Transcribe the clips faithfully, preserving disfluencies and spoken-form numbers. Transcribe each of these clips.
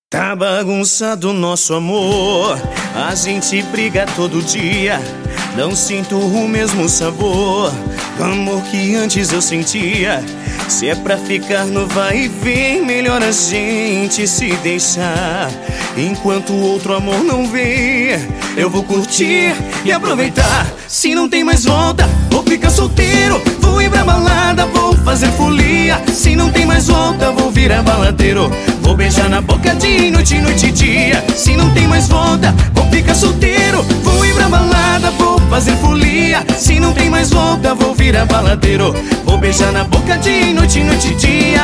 Tá bagunçado nosso amor, a gente briga todo dia. Não sinto o mesmo sabor do amor que antes eu sentia. Se é pra ficar no vai e vem, melhor a gente se deixar. Enquanto o outro amor não vem, eu vou curtir e aproveitar. Se não tem mais volta, vou ficar solteiro, vou ir pra balada, vou fazer folia. Se não tem mais volta, vou virar baladeiro, vou beijar na boca de noite, noite e dia. Se não tem mais volta, vou ficar solteiro, vou ir pra balada, vou fazer folia. Se não tem mais volta, vou virar baladeiro, vou beijar na boca de noite, noite e dia.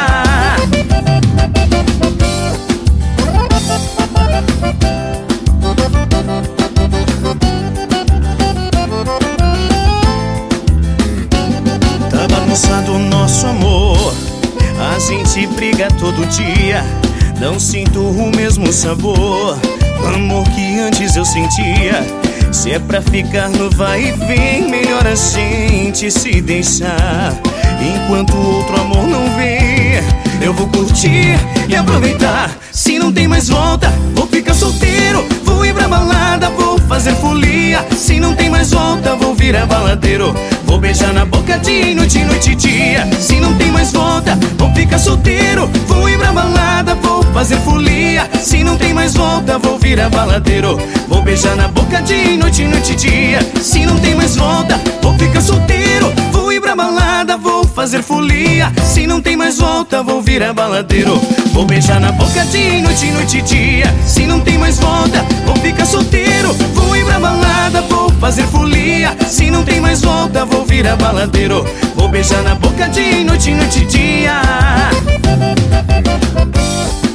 Tá bagunçado o nosso amor, a gente briga todo dia. Não sinto o mesmo sabor do amor que antes eu sentia. Se é pra ficar no vai e vem, melhor a gente se deixar. Enquanto o outro amor não vem, eu vou curtir e aproveitar. Se não tem mais volta, vou ficar solteiro, vou ir pra balada, vou fazer folia. Se não tem mais volta, vou virar baladeiro, vou beijar na boca de noite, noite e dia. Se não tem mais volta, vou ficar solteiro, vou ir pra balada, vou fazer folia. Se não tem mais volta, vou virar baladeiro, vou beijar na boca de noite, noite e dia. Se não tem mais volta, vou ficar solteiro, vou ir pra balada, vou fazer folia. Se não tem mais volta, vou virar baladeiro, vou beijar na boca de noite, noite e dia. Se não tem mais volta, vou ficar solteiro, vou ir pra balada, vou fazer folia. Se não tem mais volta, vou virar baladeiro, vou beijar na boca de noite, noite e dia.